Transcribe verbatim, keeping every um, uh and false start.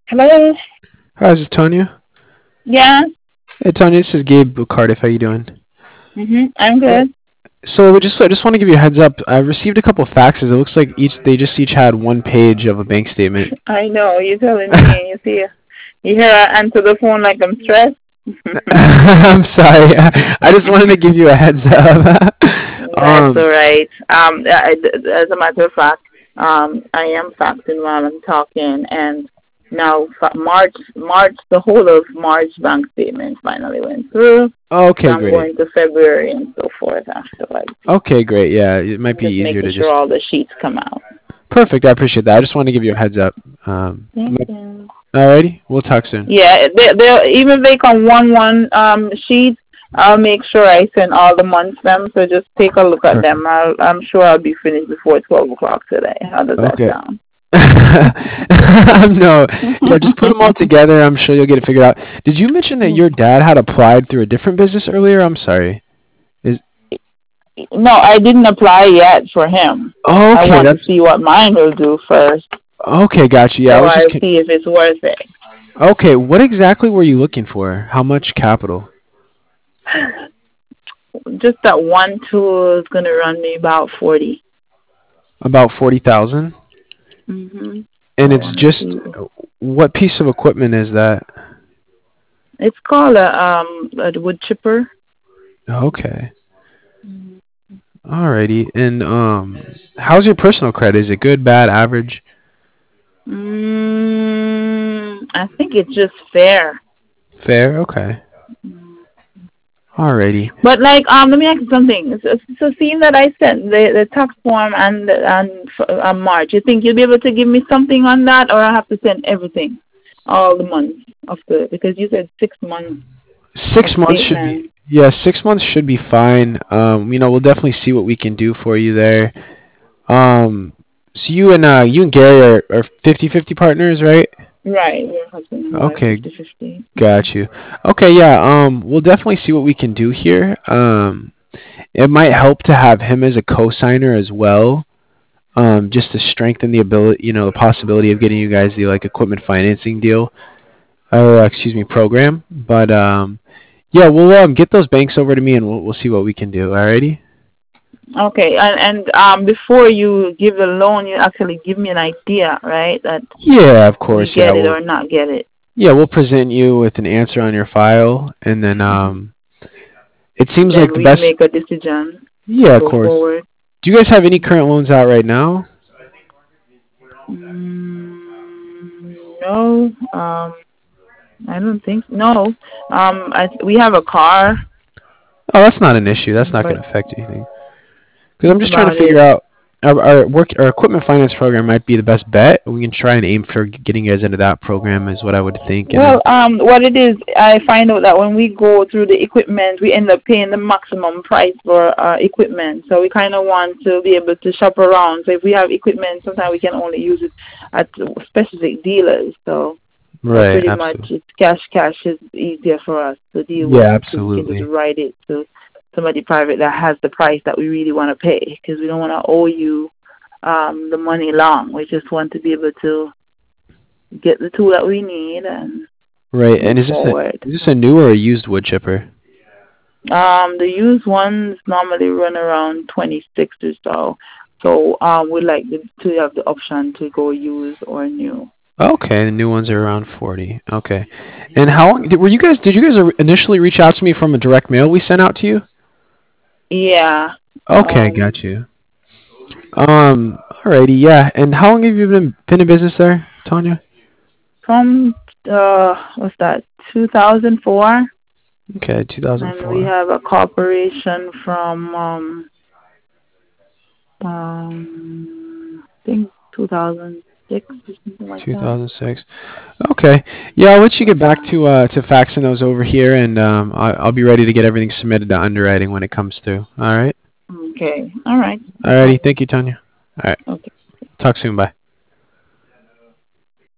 Hello. Hi, this is Tonya. Yeah. Hey, Tonya, this is Gabe Cardiff. How you doing? Mhm. I'm Uh, good. So, we just I just want to give you a heads up. I received a couple faxes. It looks like each they just each had one page of a bank statement. I know you're telling me. You see, you hear I answer the phone like I'm stressed. I'm sorry. I just wanted to give you a heads up. That's all um, right. Um, I, as a matter of fact, um, I am faxing while I'm talking, and now fa- March, March, the whole of March bank statement finally went through. So okay, I'm great. going to February and so forth afterwards. Okay, great. Yeah, it might I'm be just easier making to sure just. all the sheets come out. Perfect. I appreciate that. I just wanted to give you a heads up. Um, Thank you. alrighty, we'll talk soon. Yeah, they they even if they come one one um sheet, I'll make sure I send all the months them. So just take a look at them. Perfect. I'll, I'm sure I'll be finished before twelve o'clock today. How does that Okay. sound? No, yeah, just put them all together. I'm sure you'll get it figured out. Did you mention that your dad had applied through a different business earlier? I'm sorry. Is No, I didn't apply yet for him. I okay, want to that's see what mine will do first, okay. Gotcha. Yeah, I so was just I'll con- see if it's worth it. okay. What exactly were you looking for? How much capital? Just that one tool is gonna run me about forty. About forty thousand. Mhm. And I it's want to just see. what piece of equipment is that? It's called a um a wood chipper. Okay. Alrighty. And um, how's your personal credit? Is it good, bad, average? Mm, I think it's just fair. Fair. Okay. Alrighty. But like, um, let me ask you something. So, so seeing that I sent the the tax form and and uh, March, you think you'll be able to give me something on that, or I have to send everything, all the months of the because you said six months of Six months should be statement. yeah, six months should be fine. Um, you know, we'll definitely see what we can do for you there. Um, so you and uh, you and Gary are, are fifty-fifty partners, right? Right, your husband and wife, Okay, fifty fifty. got you. Okay, yeah. Um, we'll definitely see what we can do here. Um, it might help to have him as a co-signer as well. Um, just to strengthen the ability, you know, the possibility of getting you guys the like equipment financing deal, or uh, excuse me, program. But um, yeah, we'll um, get those banks over to me, and we'll we'll see what we can do. Alrighty. Okay, and and um, before you give the loan, you actually give me an idea, right? That Yeah, of we course. Yeah, get it we'll or not get it. yeah we'll present you with an answer on your file, and then Hmm. um, it seems like Then the we best. make a decision to Yeah, of go course. forward. Do you guys have any current loans out right now? Mm, no, um, I don't think no. Um, I we have a car, Oh, that's not an issue. That's not but going to affect anything. Because I'm that's just trying to about figure it. out our, our work our equipment finance program might be the best bet. We can try and aim for getting you guys into that program is what I would think, and Well, then um, what it is, I find out that when we go through the equipment, we end up paying the maximum price for our equipment. So we kind of want to be able to shop around. So if we have equipment, sometimes we can only use it at specific dealers. So so right, pretty much absolutely. it's cash cash is easier for us to deal with Yeah, because we can just absolutely. write it to somebody private that has the price that we really want to pay because we don't want to owe you um the money long. We just want to be able to get the tool that we need and Right, move and is this a forward. is this a new or a used wood chipper? Um the used ones normally run around twenty six or so. So um we like the, to have the option to go used or new. Okay, the new ones are around forty. Okay, and how long did, were you guys? Did you guys initially reach out to me from a direct mail we sent out to you? Yeah. Okay, got Um you. Um, alrighty, yeah. And how long have you been been in business there, Tanya? from uh what's that, two thousand four, Okay, and we two thousand four. have a corporation from um um I think two thousand six or something like that. two thousand six. Okay. Yeah, I'll let you get back to uh to faxing those over here, and um I, I'll be ready to get everything submitted to underwriting when it comes through. All right. Okay. All right. No Alrighty. problem. Thank you, Tanya. All right. Okay. Talk soon. Bye.